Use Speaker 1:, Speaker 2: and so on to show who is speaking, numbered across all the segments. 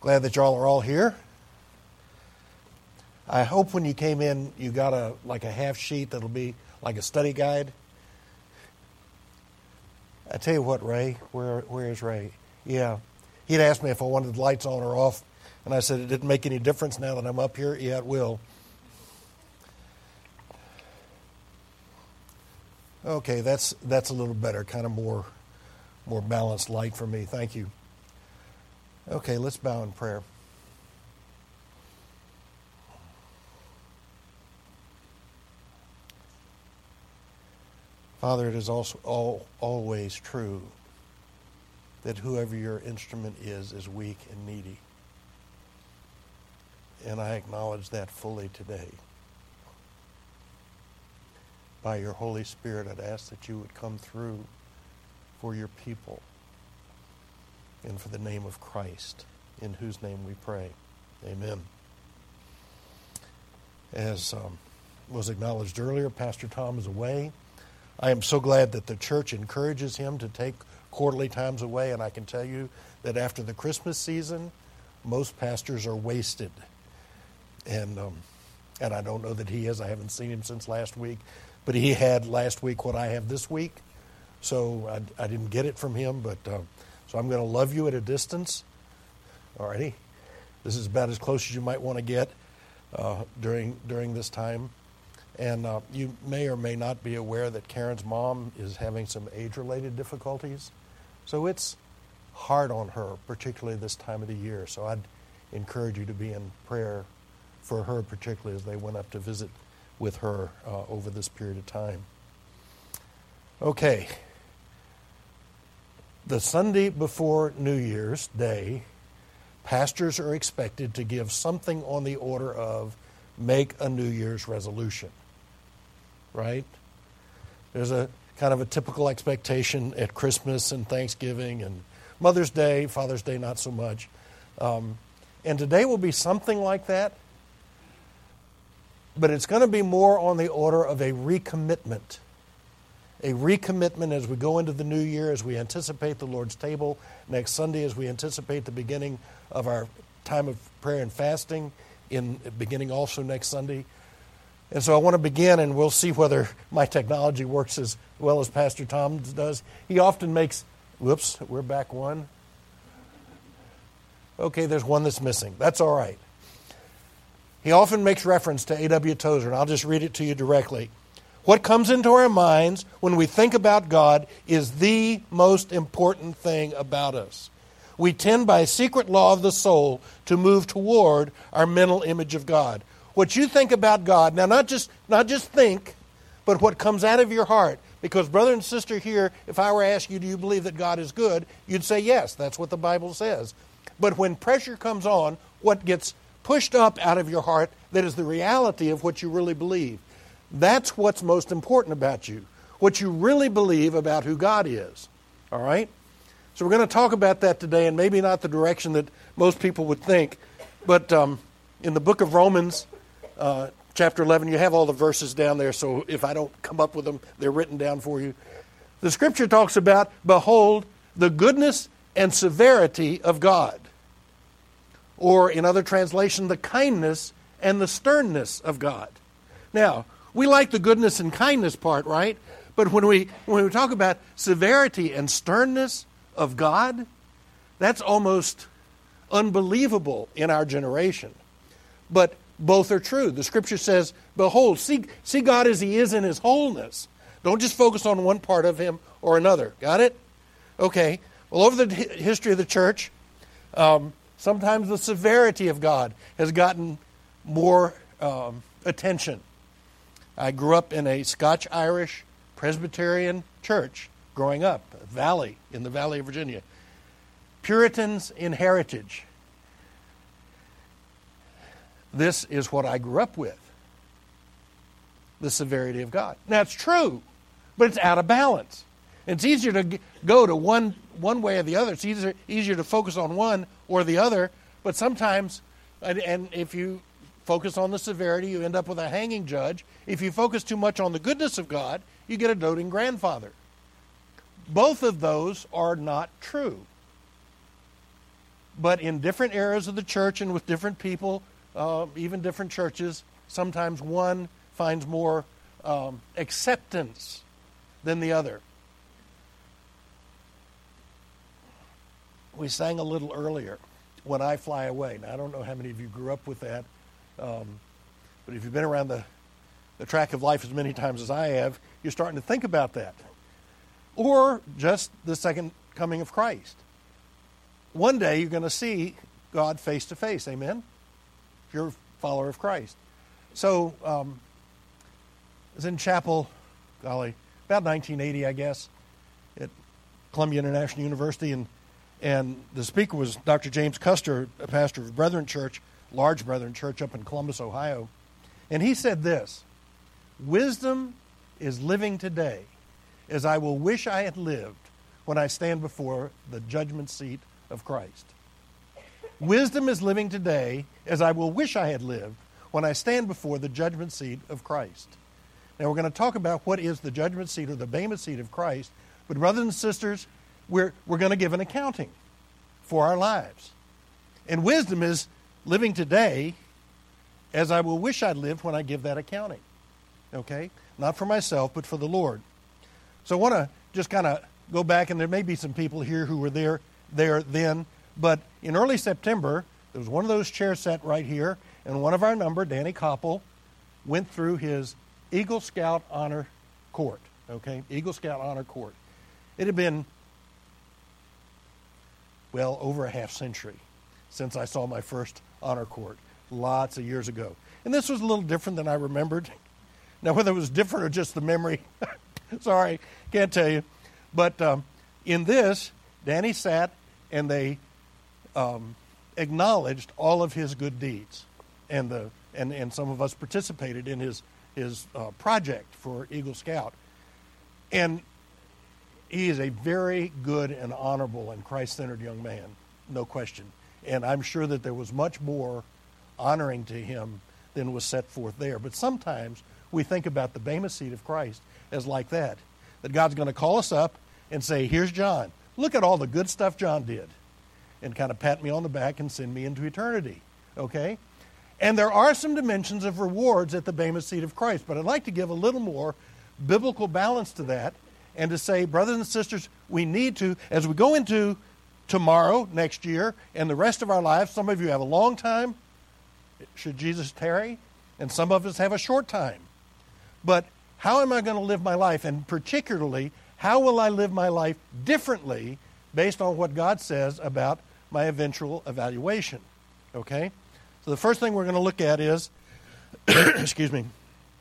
Speaker 1: Glad that y'all are all here. I hope when you came in, you got a half sheet that'll be like a study guide. I tell you what, Ray, where is Ray? Yeah, he'd asked me if I wanted the lights on or off, and I said it didn't make any difference now that I'm up here. Yeah, it will. Okay, that's a little better, kind of more balanced light for me. Thank you. Okay, let's bow in prayer. Father, it is also always true that whoever your instrument is weak and needy. And I acknowledge that fully today. By your Holy Spirit, I'd ask that you would come through for your people and for the name of Christ, in whose name we pray. Amen. As was acknowledged earlier, Pastor Tom is away. I am so glad that the church encourages him to take quarterly times away, and I can tell you that after the Christmas season, most pastors are wasted. And I don't know that he is. I haven't seen him since last week. But he had last week what I have this week. So I didn't get it from him, but so I'm going to love you at a distance. All righty. This is about as close as you might want to get during this time. And you may or may not be aware that Karen's mom is having some age-related difficulties. So it's hard on her, particularly this time of the year. So I'd encourage you to be in prayer for her, particularly as they went up to visit with her over this period of time. Okay. The Sunday before New Year's Day, pastors are expected to give something on the order of make a New Year's resolution. Right? There's a kind of a typical expectation at Christmas and Thanksgiving and Mother's Day, Father's Day not so much. And today will be something like that. But it's going to be more on the order of a recommitment. A recommitment as we go into the new year, as we anticipate the Lord's table next Sunday, as we anticipate the beginning of our time of prayer and fasting, beginning also next Sunday. And so I want to begin, and we'll see whether my technology works as well as Pastor Tom does. He often makes, whoops, we're back one. Okay, there's one that's missing. That's all right. He often makes reference to A.W. Tozer, and I'll just read it to you directly. What comes into our minds when we think about God is the most important thing about us. We tend by a secret law of the soul to move toward our mental image of God. What you think about God, now not just think, but what comes out of your heart. Because brother and sister here, if I were to ask you, do you believe that God is good? You'd say yes, that's what the Bible says. But when pressure comes on, what gets pushed up out of your heart, that is the reality of what you really believe. That's what's most important about you. What you really believe about who God is. All right? So we're going to talk about that today, and maybe not the direction that most people would think. But in the book of Romans, chapter 11, you have all the verses down there, so if I don't come up with them, they're written down for you. The scripture talks about, behold, the goodness and severity of God. Or in other translation, the kindness and the sternness of God. Now, we like the goodness and kindness part, right? But when we talk about severity and sternness of God, that's almost unbelievable in our generation. But both are true. The scripture says, behold, see God as he is in his wholeness. Don't just focus on one part of him or another. Got it? Okay. Well, over the history of the church, sometimes the severity of God has gotten more attention. I grew up in a Scotch-Irish Presbyterian church growing up, in the Valley of Virginia. Puritans in heritage. This is what I grew up with. The severity of God. Now, it's true, but it's out of balance. It's easier to go to one way or the other. It's easier to focus on one or the other, but sometimes, and if you focus on the severity, you end up with a hanging judge. If you focus too much on the goodness of God, you get a doting grandfather. Both of those are not true. But in different eras of the church and with different people, even different churches, sometimes one finds more acceptance than the other. We sang a little earlier, When I Fly Away. Now, I don't know how many of you grew up with that, but if you've been around the track of life as many times as I have, you're starting to think about that. Or just the second coming of Christ. One day you're going to see God face to face, amen? If you're a follower of Christ. So, I was in chapel, about 1980, I guess, at Columbia International University, and the speaker was Dr. James Custer, a pastor of Brethren Church, large Brethren Church up in Columbus, Ohio. And he said this, "Wisdom is living today as I will wish I had lived when I stand before the judgment seat of Christ." Wisdom is living today as I will wish I had lived when I stand before the judgment seat of Christ. Now we're going to talk about what is the judgment seat or the bema seat of Christ, but brothers and sisters, we're going to give an accounting for our lives. And wisdom is living today as I will wish I'd lived when I give that accounting. Okay? Not for myself, but for the Lord. So I want to just kind of go back, and there may be some people here who were there then, but in early September, there was one of those chairs set right here, and one of our number, Danny Koppel, went through his Eagle Scout Honor Court. Okay? Eagle Scout Honor Court. It had been, well, over a half century since I saw my first honor court, lots of years ago. And this was a little different than I remembered. Now, whether it was different or just the memory, sorry, can't tell you. But in this, Danny sat and they acknowledged all of his good deeds. And some of us participated in his project for Eagle Scout. And he is a very good and honorable and Christ-centered young man, no question. And I'm sure that there was much more honoring to him than was set forth there. But sometimes we think about the bema seat of Christ as like that God's going to call us up and say, "Here's John. Look at all the good stuff John did," and kind of pat me on the back and send me into eternity. Okay? And there are some dimensions of rewards at the bema seat of Christ, but I'd like to give a little more biblical balance to that and to say, brothers and sisters, we need to, as we go into tomorrow, next year, and the rest of our lives, some of you have a long time, should Jesus tarry, and some of us have a short time. But how am I going to live my life? And particularly, how will I live my life differently based on what God says about my eventual evaluation? Okay? So the first thing we're going to look at is, excuse me,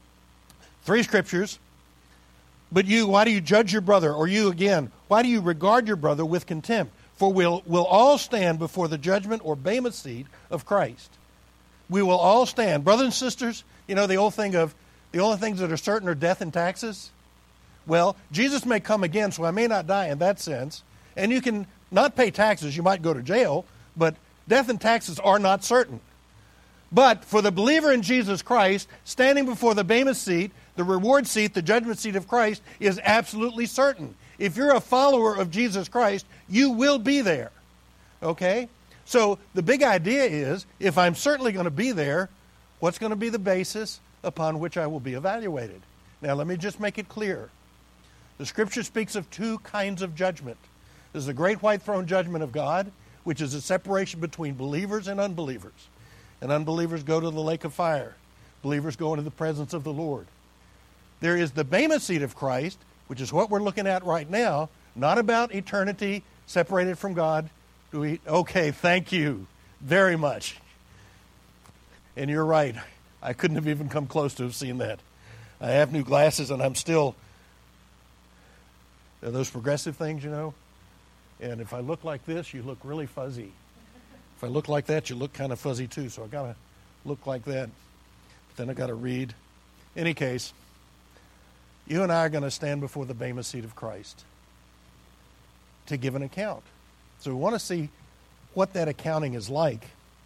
Speaker 1: 3 scriptures. "But you, why do you judge your brother?" Or you again, "Why do you regard your brother with contempt? For we'll all stand before the judgment or bema seat of Christ." We will all stand. Brothers and sisters, you know the old thing of the only things that are certain are death and taxes? Well, Jesus may come again, so I may not die in that sense. And you can not pay taxes. You might go to jail, but death and taxes are not certain. But for the believer in Jesus Christ, standing before the bema seat, the reward seat, the judgment seat of Christ is absolutely certain. If you're a follower of Jesus Christ, you will be there. Okay? So the big idea is, if I'm certainly going to be there, what's going to be the basis upon which I will be evaluated? Now, let me just make it clear. The Scripture speaks of 2 kinds of judgment. There's the great white throne judgment of God, which is a separation between believers and unbelievers. And unbelievers go to the lake of fire. Believers go into the presence of the Lord. There is the bema seat of Christ, which is what we're looking at right now, not about eternity separated from God. Okay, thank you very much. And you're right. I couldn't have even come close to have seen that. I have new glasses, and I'm still... They're those progressive things, you know. And if I look like this, you look really fuzzy. If I look like that, you look kind of fuzzy too. So I got to look like that. But then I got to read. In any case, you and I are going to stand before the bema seat of Christ to give an account. So we want to see what that accounting is like.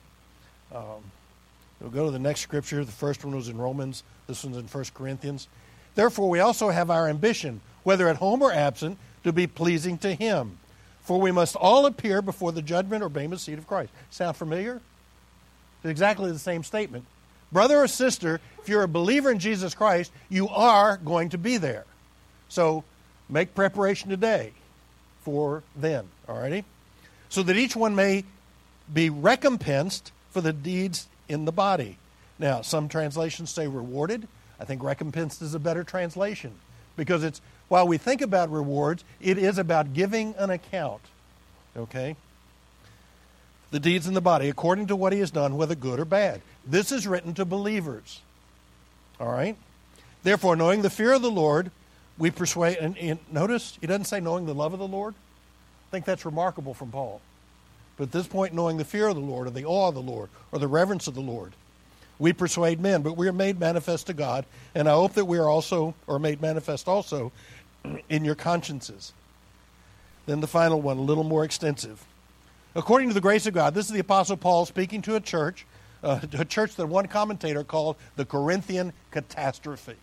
Speaker 1: We'll go to the next scripture. The first one was in Romans. This one's in 1 Corinthians. "Therefore we also have our ambition, whether at home or absent, to be pleasing to Him. For we must all appear before the judgment or bema seat of Christ. Sound familiar? It's exactly the same statement. Brother or sister, if you're a believer in Jesus Christ, you are going to be there. So make preparation today for then, all righty? So that each one may be recompensed for the deeds in the body. Now, some translations say rewarded. I think recompensed is a better translation, because it's, while we think about rewards, it is about giving an account, okay? The deeds in the body, according to what he has done, whether good or bad. This is written to believers, all right? Therefore, knowing the fear of the Lord, we persuade, and notice, he doesn't say knowing the love of the Lord. I think that's remarkable from Paul. But at this point, knowing the fear of the Lord, or the awe of the Lord, or the reverence of the Lord, we persuade men, but we are made manifest to God, and I hope that we are also, or made manifest also, in your consciences. Then the final one, a little more extensive. According to the grace of God, this is the Apostle Paul speaking to a church that one commentator called the Corinthian catastrophe.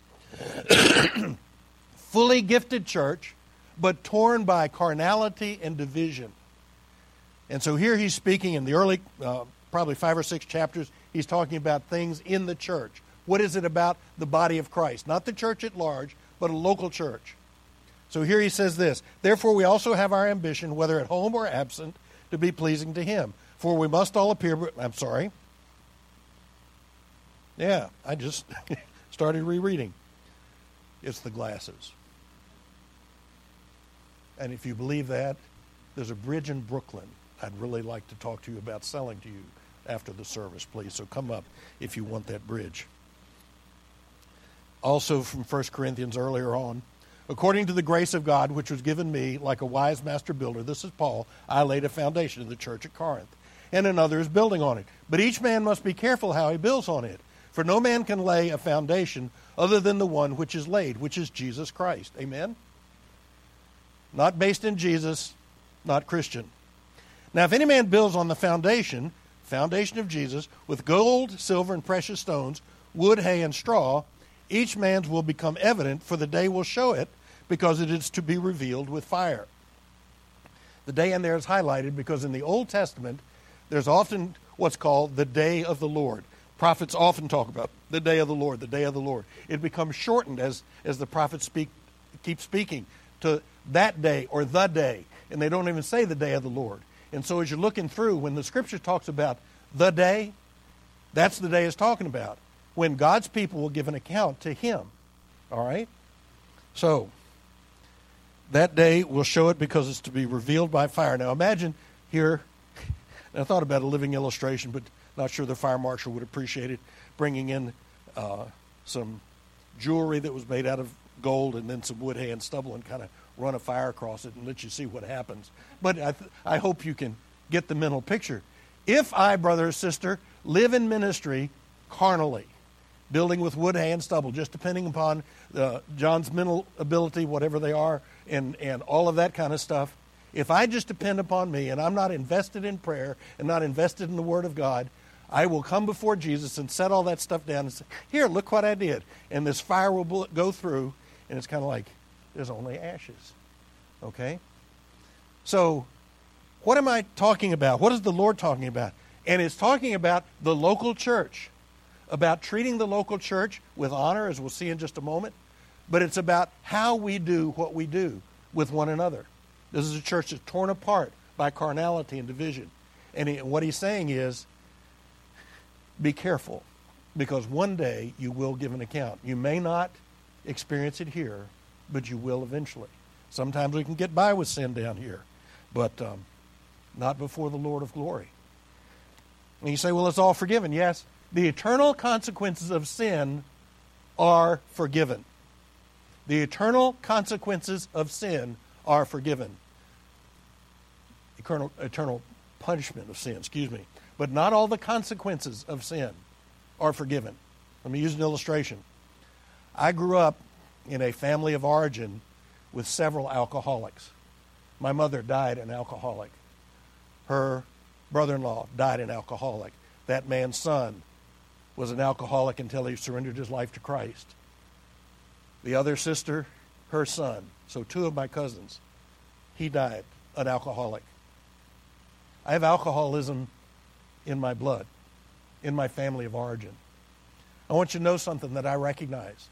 Speaker 1: Fully gifted church, but torn by carnality and division. And so here he's speaking in the early, probably 5 or 6 chapters, he's talking about things in the church. What is it about the body of Christ? Not the church at large, but a local church. So here he says this, therefore we also have our ambition, whether at home or absent, to be pleasing to him. For we must all appear, I'm sorry. Yeah, I just started rereading. It's the glasses. And if you believe that, there's a bridge in Brooklyn I'd really like to talk to you about selling to you after the service, please. So come up if you want that bridge. Also from 1 Corinthians earlier on, according to the grace of God which was given me, like a wise master builder, this is Paul, I laid a foundation in the church at Corinth, and another is building on it. But each man must be careful how he builds on it. For no man can lay a foundation other than the one which is laid, which is Jesus Christ. Amen? Not based in Jesus, not Christian. Now, if any man builds on the foundation of Jesus, with gold, silver, and precious stones, wood, hay, and straw, each man's will become evident, for the day will show it, because it is to be revealed with fire. The day in there is highlighted because in the Old Testament, there's often what's called the day of the Lord. Prophets often talk about the day of the Lord, the day of the Lord. It becomes shortened as the prophets keep speaking to that day or the day, and they don't even say the day of the Lord. And so as you're looking through, when the Scripture talks about the day, that's the day it's talking about, when God's people will give an account to Him. All right? So, that day will show it because it's to be revealed by fire. Now imagine here, I thought about a living illustration, but not sure the fire marshal would appreciate it, bringing in some jewelry that was made out of gold and then some wood, hay, and stubble and kind of run a fire across it and let you see what happens. But I hope you can get the mental picture. If I, brother or sister, live in ministry carnally, building with wood, hay, and stubble, just depending upon John's mental ability, whatever they are, and all of that kind of stuff, if I just depend upon me and I'm not invested in prayer and not invested in the Word of God, I will come before Jesus and set all that stuff down and say, here, look what I did. And this fire will go through, and it's kind of like, there's only ashes. Okay? So, what am I talking about? What is the Lord talking about? And it's talking about the local church, about treating the local church with honor, as we'll see in just a moment, but it's about how we do what we do with one another. This is a church that's torn apart by carnality and division. And what he's saying is, be careful, because one day you will give an account. You may not experience it here, but you will eventually. Sometimes we can get by with sin down here, but not before the Lord of glory. And you say, well, it's all forgiven. Yes, the eternal consequences of sin are forgiven. The eternal consequences of sin are forgiven. Eternal punishment of sin, but not all the consequences of sin are forgiven. Let me use an illustration. I grew up in a family of origin with several alcoholics. My mother died an alcoholic. Her brother-in-law died an alcoholic. That man's son was an alcoholic until he surrendered his life to Christ. The other sister, her son, so 2 of my cousins, he died an alcoholic. I have alcoholism in my blood, in my family of origin. I want you to know something that I recognize.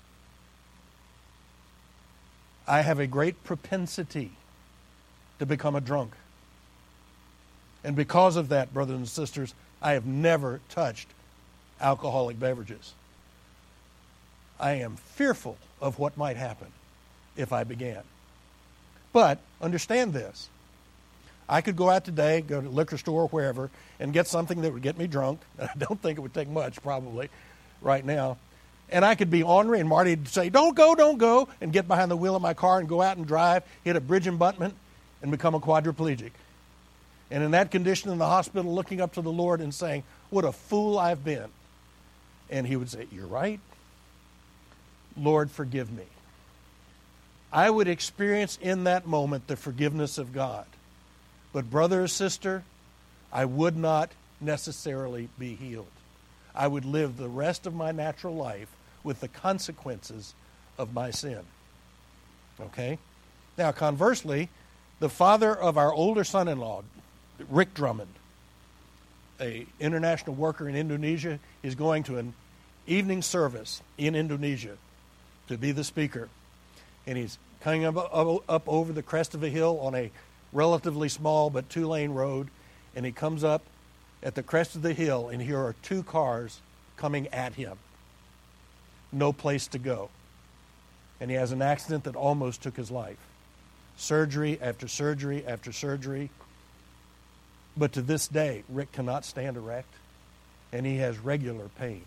Speaker 1: I have a great propensity to become a drunk. And because of that, brothers and sisters, I have never touched alcoholic beverages. I am fearful of what might happen if I began. But understand this. I could go out today, go to the liquor store or wherever, and get something that would get me drunk. I don't think it would take much, probably, right now. And I could be ornery, and Marty would say, don't go, and get behind the wheel of my car and go out and drive, hit a bridge abutment, and become a quadriplegic. And in that condition in the hospital, looking up to the Lord and saying, what a fool I've been. And he would say, you're right. Lord, forgive me. I would experience in that moment the forgiveness of God. But brother or sister, I would not necessarily be healed. I would live the rest of my natural life with the consequences of my sin. Okay? Now, conversely, the father of our older son-in-law, Rick Drummond, an international worker in Indonesia, is going to an evening service in Indonesia to be the speaker. And he's coming up over the crest of a hill on a relatively small but two-lane road, and he comes up at the crest of the hill, and here are two cars coming at him. No place to go. And he has an accident that almost took his life. Surgery after surgery after surgery. But to this day, Rick cannot stand erect, and he has regular pain.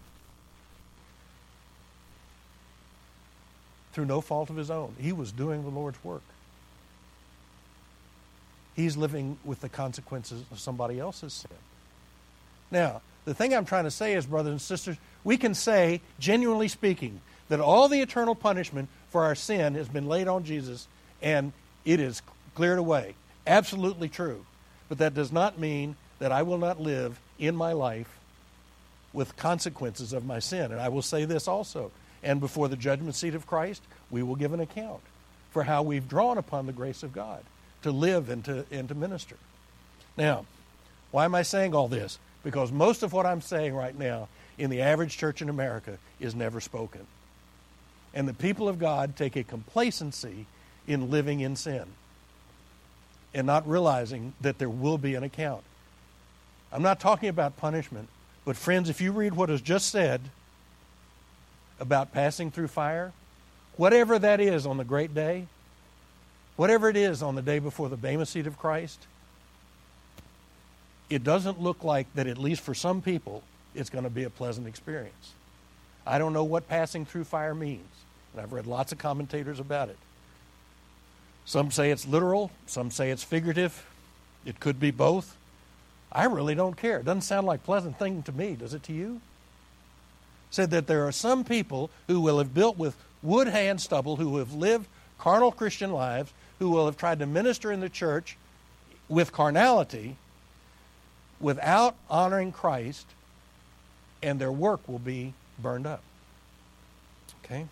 Speaker 1: Through no fault of his own. He was doing the Lord's work. He's living with the consequences of somebody else's sin. Now, the thing I'm trying to say is, brothers and sisters, we can say, genuinely speaking, that all the eternal punishment for our sin has been laid on Jesus, and it is cleared away. Absolutely true. But that does not mean that I will not live in my life with consequences of my sin. And I will say this also. And before the judgment seat of Christ, we will give an account for how we've drawn upon the grace of God to live and to minister. Now, why am I saying all this? Because most of what I'm saying right now in the average church in America is never spoken. And the people of God take a complacency in living in sin and not realizing that there will be an account. I'm not talking about punishment, but friends, if you read what is just said about passing through fire, whatever that is on the great day, whatever it is on the day before the Bema seat of Christ, it doesn't look like that, at least for some people, it's going to be a pleasant experience. I don't know what passing through fire means, and I've read lots of commentators about it. Some say it's literal, some say it's figurative. It could be both. I really don't care. It doesn't sound like a pleasant thing to me. Does it to you? Said that there are some people who will have built with wood, hay, and stubble, who have lived carnal Christian lives, who will have tried to minister in the church with carnality without honoring Christ, and their work will be burned up. Okay?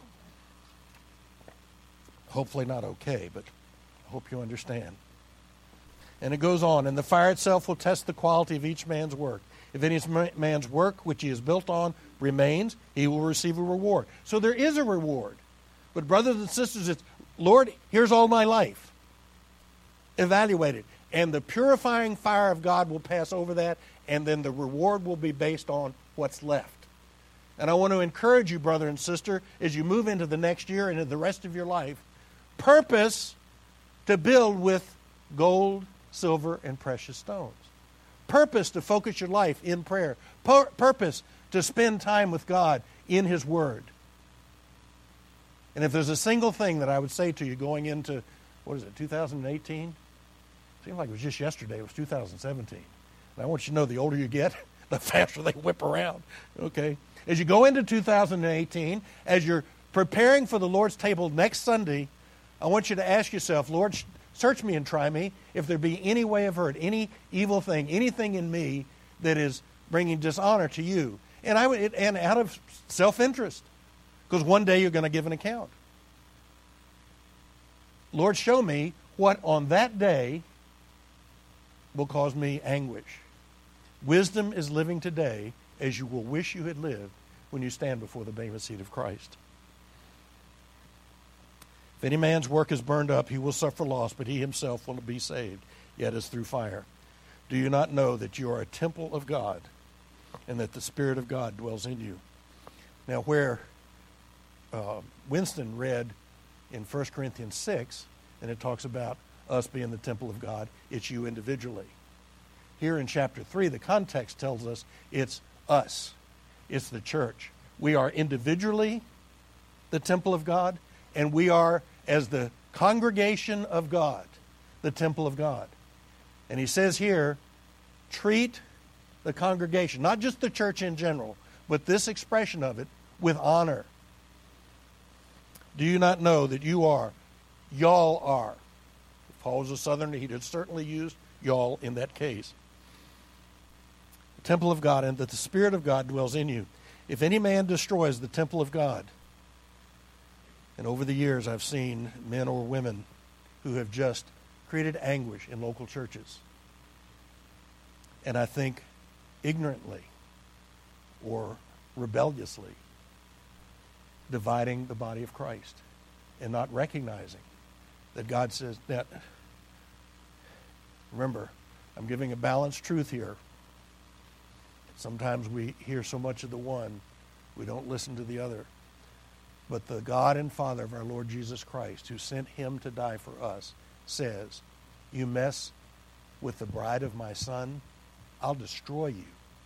Speaker 1: Hopefully not okay, but I hope you understand. And it goes on, and the fire itself will test the quality of each man's work. If any man's work which he is built on remains, he will receive a reward. So there is a reward. But brothers and sisters, it's, Lord, here's all my life. Evaluate it. And the purifying fire of God will pass over that, and then the reward will be based on what's left. And I want to encourage you, brother and sister, as you move into the next year and into the rest of your life, purpose to build with gold, silver, and precious stones. Purpose to focus your life in prayer. Purpose to spend time with God in His Word. And if there's a single thing that I would say to you going into, 2018? Seems like it was just yesterday. It was 2017. And I want you to know, the older you get, the faster they whip around. Okay? As you go into 2018, as you're preparing for the Lord's table next Sunday, I want you to ask yourself, Lord, search me and try me. If there be any way of hurt, any evil thing, anything in me that is bringing dishonor to you. And out of self-interest, because one day you're going to give an account. Lord, show me what on that day will cause me anguish. Wisdom is living today as you will wish you had lived when you stand before the bema seat of Christ. If any man's work is burned up, he will suffer loss, but he himself will be saved, yet as through fire. Do you not know that you are a temple of God, and that the Spirit of God dwells in you? Now, where Winston read in 1 Corinthians 6, and it talks about us being the temple of God, it's you individually. Here in chapter 3, the context tells us it's us. It's the church. We are individually the temple of God, and we are, as the congregation of God, the temple of God. And he says here, treat the congregation, not just the church in general, but this expression of it, with honor. Do you not know that y'all are? If Paul was a Southerner, he'd have certainly used y'all in that case. The temple of God, and that the Spirit of God dwells in you. If any man destroys the temple of God, and over the years I've seen men or women who have just created anguish in local churches. And I think ignorantly or rebelliously dividing the body of Christ and not recognizing that God says that. Remember, I'm giving a balanced truth here. Sometimes we hear so much of the one, we don't listen to the other. But the God and Father of our Lord Jesus Christ, who sent him to die for us, says, you mess with the bride of my Son, I'll destroy you.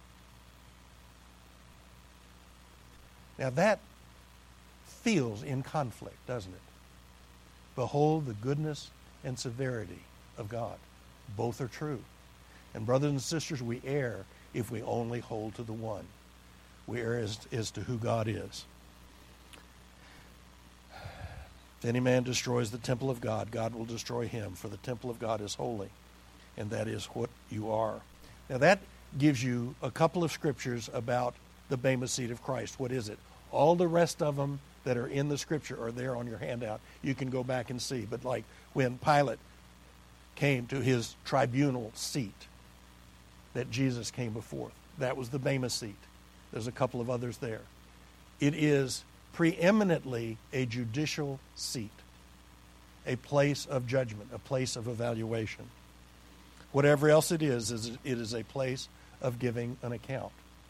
Speaker 1: Now that feels in conflict, doesn't it? Behold the goodness and severity of God. Both are true. And brothers and sisters, we err if we only hold to the one. We err as to who God is. If any man destroys the temple of God, God will destroy him, for the temple of God is holy, and that is what you are. Now that gives you a couple of scriptures about the bema seat of Christ. What is it? All the rest of them that are in the scripture are there on your handout. You can go back and see. But like when Pilate came to his tribunal seat that Jesus came before, that was the bema seat. There's a couple of others there. It is preeminently a judicial seat, a place of judgment, a place of evaluation. Whatever else it is it is a place of giving an account.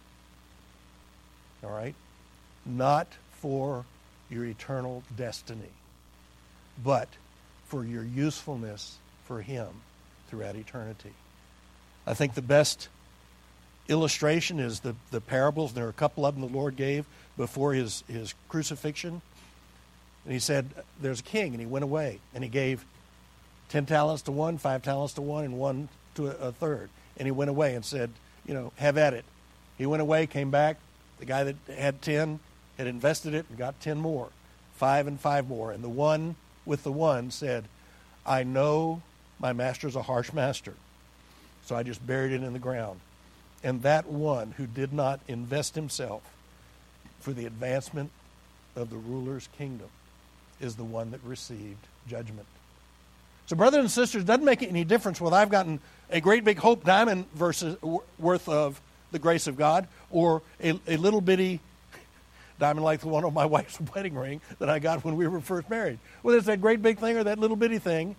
Speaker 1: All right? Not for your eternal destiny, but for your usefulness for him throughout eternity. I think the best illustration is the parables. There are a couple of them the Lord gave before his crucifixion. And he said, there's a king, and he went away, and he gave 10 talents to one, 5 talents to one, and 1 to a third. And he went away and said, have at it. He went away, came back. The guy that had 10 had invested it and got 10 more, 5 and 5 more. And the one with the one said, I know my master's a harsh master, so I just buried it in the ground. And that one who did not invest himself for the advancement of the ruler's kingdom is the one that received judgment. So brothers and sisters, it doesn't make any difference whether I've gotten a great big Hope Diamond worth of the grace of God or a little bitty diamond like the one on my wife's wedding ring that I got when we were first married. Whether it's that great big thing or that little bitty thing,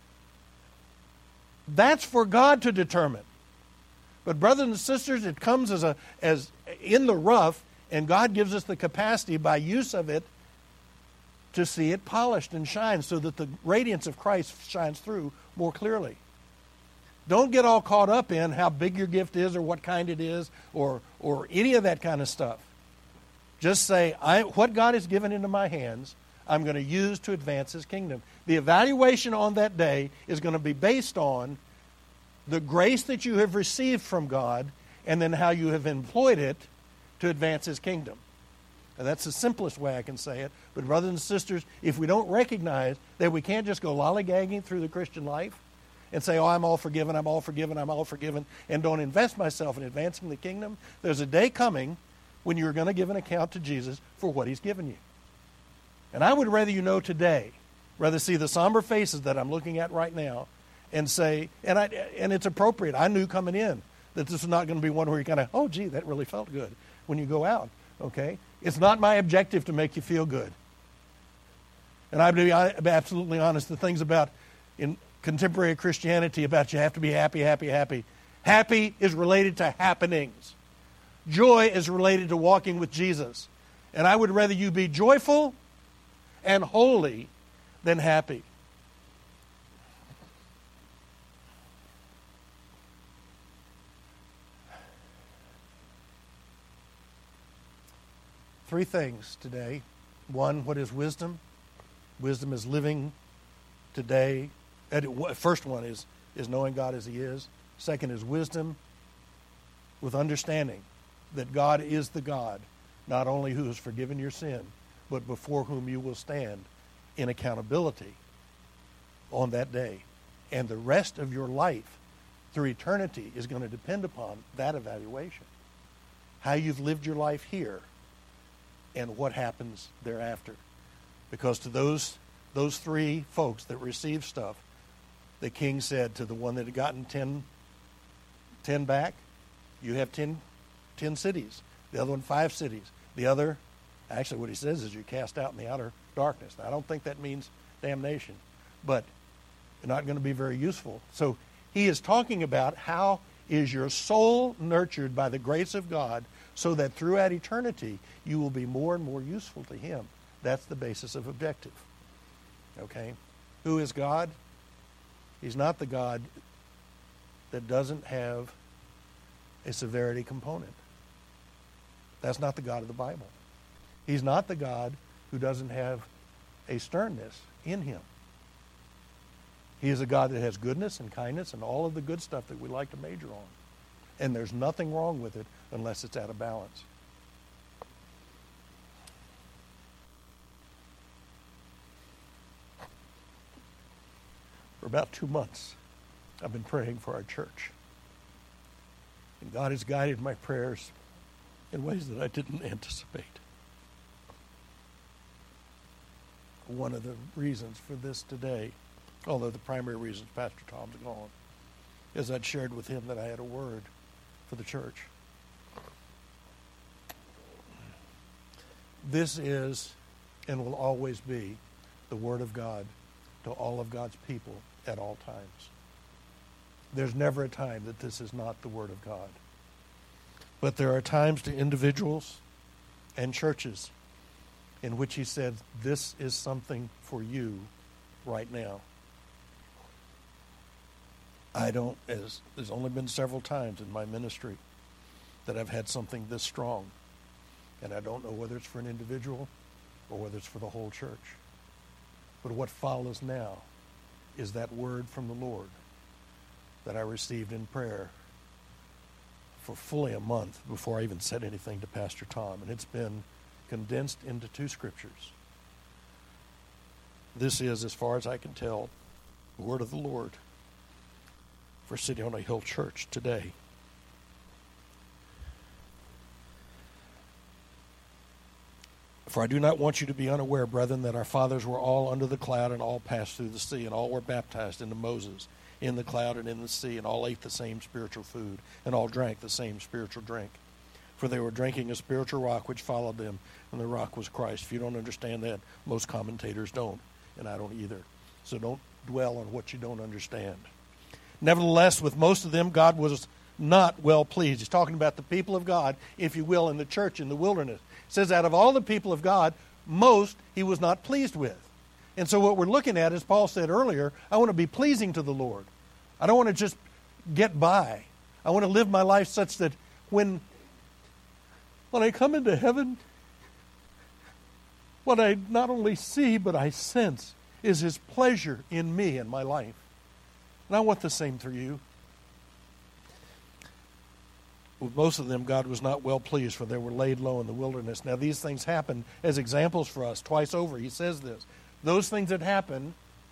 Speaker 1: that's for God to determine. But brothers and sisters, it comes as in the rough, and God gives us the capacity by use of it to see it polished and shine so that the radiance of Christ shines through more clearly. Don't get all caught up in how big your gift is or what kind it is or any of that kind of stuff. Just say, what God has given into my hands, I'm going to use to advance his kingdom. The evaluation on that day is going to be based on the grace that you have received from God and then how you have employed it to advance his kingdom. And that's the simplest way I can say it. But brothers and sisters, if we don't recognize that we can't just go lollygagging through the Christian life and say, I'm all forgiven, I'm all forgiven, I'm all forgiven, and don't invest myself in advancing the kingdom, there's a day coming when you're going to give an account to Jesus for what he's given you. And I would rather you know today, rather see the somber faces that I'm looking at right now and say, and it's appropriate. I knew coming in that this is not going to be one where you kind of, oh, gee, that really felt good when you go out, okay? It's not my objective to make you feel good. And I'm absolutely honest, the things about in contemporary Christianity about you have to be happy, happy, happy. Happy is related to happenings. Joy is related to walking with Jesus. And I would rather you be joyful and holy than happy. Three things today. One, what is wisdom? Wisdom is living today. First one is knowing God as He is. Second is wisdom with understanding that God is the God, not only who has forgiven your sin, but before whom you will stand in accountability on that day. And the rest of your life through eternity is going to depend upon that evaluation. How you've lived your life here and what happens thereafter. Because to those three folks that received stuff, the king said to the one that had gotten 10 back, you have 10 cities. The other one, 5 cities. The other, actually what he says is you're cast out in the outer darkness. Now, I don't think that means damnation, but you're not going to be very useful. So he is talking about how is your soul nurtured by the grace of God so that throughout eternity you will be more and more useful to Him. That's the basis of objective. Okay? Who is God? He's not the God that doesn't have a severity component. That's not the God of the Bible. He's not the God who doesn't have a sternness in Him. He is a God that has goodness and kindness and all of the good stuff that we like to major on. And there's nothing wrong with it unless it's out of balance. For about 2 months, I've been praying for our church. And God has guided my prayers in ways that I didn't anticipate. One of the reasons for this today, although the primary reason is Pastor Tom's gone, is I'd shared with him that I had a word for the church. This is and will always be the Word of God to all of God's people at all times. There's never a time that this is not the Word of God. But there are times to individuals and churches in which He said, this is something for you right now. There's only been several times in my ministry that I've had something this strong. And I don't know whether it's for an individual or whether it's for the whole church. But what follows now is that word from the Lord that I received in prayer for fully a month before I even said anything to Pastor Tom. And it's been condensed into 2 scriptures. This is, as far as I can tell, the word of the Lord for City on a Hill Church today. For I do not want you to be unaware, brethren, that our fathers were all under the cloud and all passed through the sea, and all were baptized into Moses in the cloud and in the sea, and all ate the same spiritual food, and all drank the same spiritual drink. For they were drinking a spiritual rock which followed them, and the rock was Christ. If you don't understand that, most commentators don't, and I don't either. So don't dwell on what you don't understand. Nevertheless, with most of them, God was not well pleased. He's talking about the people of God, if you will, in the church in the wilderness. It says out of all the people of God, most He was not pleased with. And so what we're looking at, as Paul said earlier, I want to be pleasing to the Lord. I don't want to just get by. I want to live my life such that when I come into heaven, what I not only see but I sense is His pleasure in me and my life. And I want the same for you. With most of them, God was not well pleased, for they were laid low in the wilderness. Now, these things happen as examples for us. Twice over, he says this. Those things that happened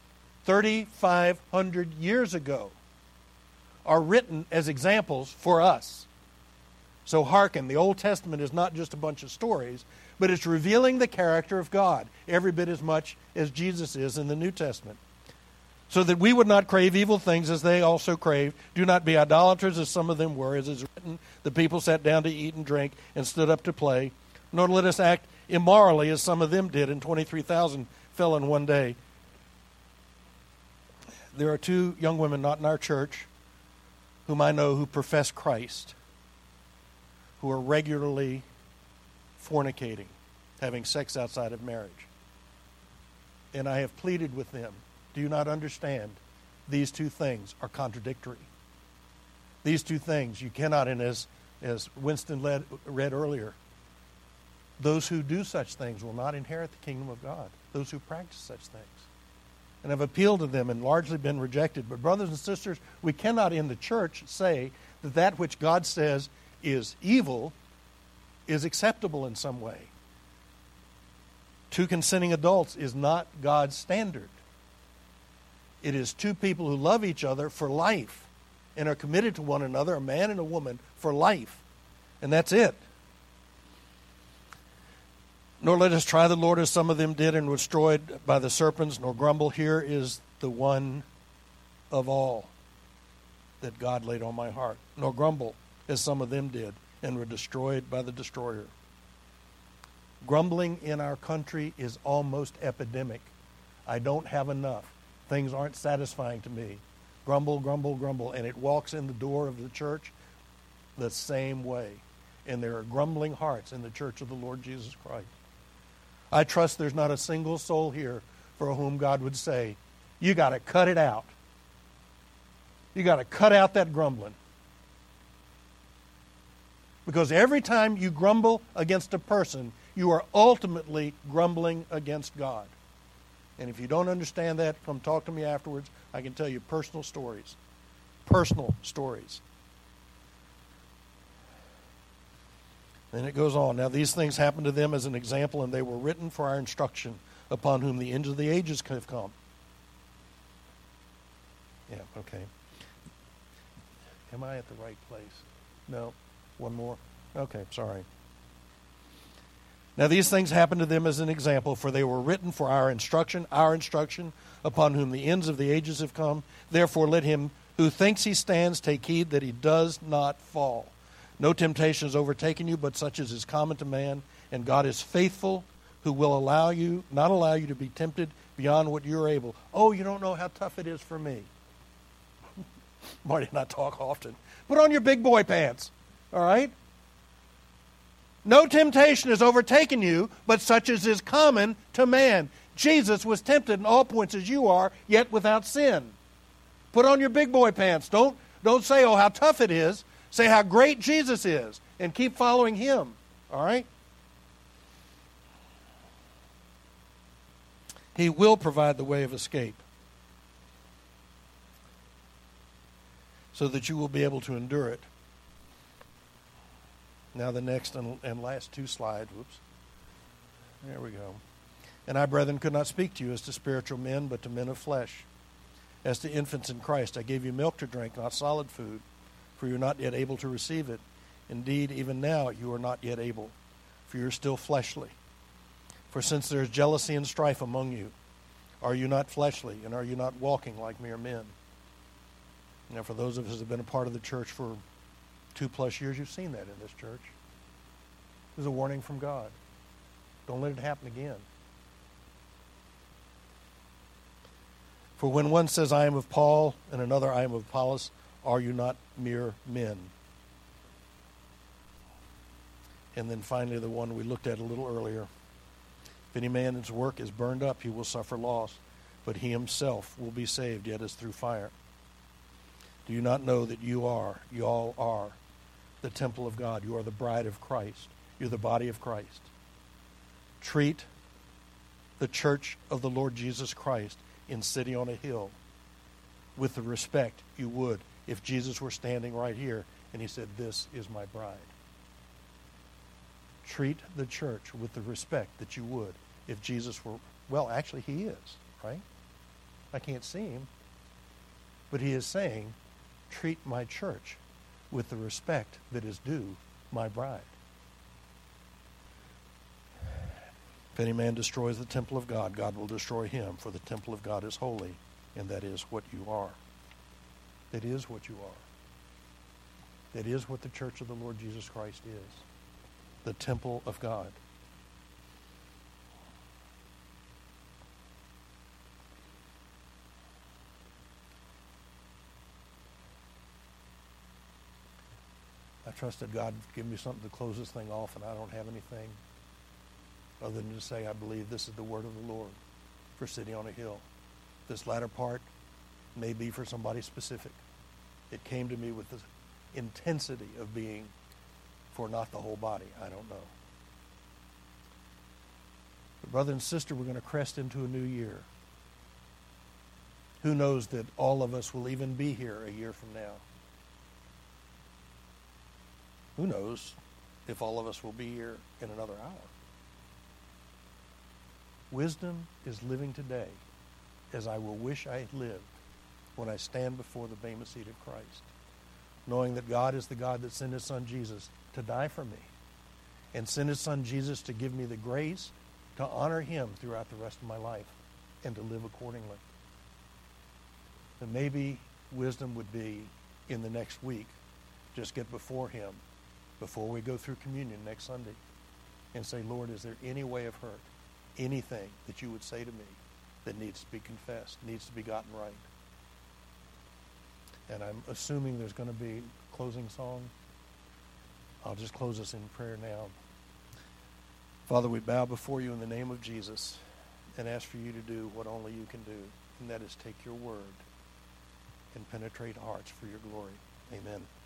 Speaker 1: 3,500 years ago are written as examples for us. So hearken, the Old Testament is not just a bunch of stories, but it's revealing the character of God, every bit as much as Jesus is in the New Testament. so that we would not crave evil things as they also crave. Do not be idolaters as some of them were, as is written, the people sat down to eat and drink and stood up to play. Nor let us act immorally as some of them did, and 23,000 fell in one day. There are two young women not in our church whom I know who profess Christ, who are regularly fornicating, having sex outside of marriage. And I have pleaded with them, do you not understand? These two things are contradictory. These two things you cannot, and as Winston read earlier, those who do such things will not inherit the kingdom of God, those who practice such things. And I've appealed to them and largely been rejected. But brothers and sisters, we cannot in the church say that that which God says is evil is acceptable in some way. Two consenting adults is not God's standard. It is two people who love each other for life and are committed to one another, a man and a woman, for life. And that's it. Nor let us try the Lord as some of them did and were destroyed by the serpents, nor grumble. Here is the one of all that God laid on my heart. Nor grumble as some of them did and were destroyed by the destroyer. Grumbling in our country is almost epidemic. I don't have enough. Things aren't satisfying to me. Grumble, grumble, grumble. And it walks in the door of the church the same way. And there are grumbling hearts in the church of the Lord Jesus Christ. I trust there's not a single soul here for whom God would say, you got to cut it out. You got to cut out that grumbling. Because every time you grumble against a person, you are ultimately grumbling against God. And if you don't understand that, come talk to me afterwards. I can tell you personal stories. Personal stories. And it goes on. Now these things happened to them as an example, and they were written for our instruction, upon whom the ends of the ages have come. Yeah, okay. Am I at the right place? No. One more? Okay, sorry. Now these things happened to them as an example, for they were written for our instruction, upon whom the ends of the ages have come. Therefore let him who thinks he stands take heed that he does not fall. No temptation has overtaken you, but such as is common to man. And God is faithful, who will not allow you to be tempted beyond what you're able. Oh, you don't know how tough it is for me. Marty and I talk often. Put on your big boy pants, all right? No temptation has overtaken you, but such as is common to man. Jesus was tempted in all points as you are, yet without sin. Put on your big boy pants. Don't say, oh, how tough it is. Say how great Jesus is and keep following him. All right? He will provide the way of escape so that you will be able to endure it. Now the next and last two slides. Whoops. There we go. And I, brethren, could not speak to you as to spiritual men, but to men of flesh. As to infants in Christ, I gave you milk to drink, not solid food, for you are not yet able to receive it. Indeed, even now you are not yet able, for you are still fleshly. For since there is jealousy and strife among you, are you not fleshly, and are you not walking like mere men? Now, for those of us who have been a part of the church for 2+ years, you've seen that in this church. This is a warning from God. Don't let it happen again. For when one says, I am of Paul, and another, I am of Apollos, are you not mere men? And then finally, the one we looked at a little earlier. If any man's work is burned up, he will suffer loss, but he himself will be saved, yet as through fire. Do you not know that you all are, the temple of God? You are the bride of Christ. You're the body of Christ. Treat the church of the Lord Jesus Christ in City on a Hill with the respect you would if Jesus were standing right here and he said, this is my bride. Treat the church with the respect that you would if Jesus were, well, actually he is, right? I can't see him, but he is saying, treat my church with the respect that is due my bride. If any man destroys the temple of God, God will destroy him, for the temple of God is holy, And that is what you are. That is what you are. That is what the church of the Lord Jesus Christ is. The temple of God. I trust that God give me something to close this thing off, and I don't have anything other than to say I believe this is the word of the Lord for City on a Hill. This latter part may be for somebody specific. It came to me with the intensity of being for not the whole body. I don't know. But brother and sister, we're going to crest into a new year. Who knows that all of us will even be here a year from now? Who knows if all of us will be here in another hour? Wisdom is living today as I will wish I had lived when I stand before the bema seat of Christ, knowing that God is the God that sent his son Jesus to die for me and sent his son Jesus to give me the grace to honor him throughout the rest of my life and to live accordingly. And maybe wisdom would be in the next week, just get before him before we go through communion next Sunday and say, Lord, is there any way of hurt, anything that you would say to me that needs to be confessed, needs to be gotten right? And I'm assuming there's going to be a closing song. I'll just close us in prayer now. Father, we bow before you in the name of Jesus and ask for you to do what only you can do, and that is take your word and penetrate hearts for your glory. Amen.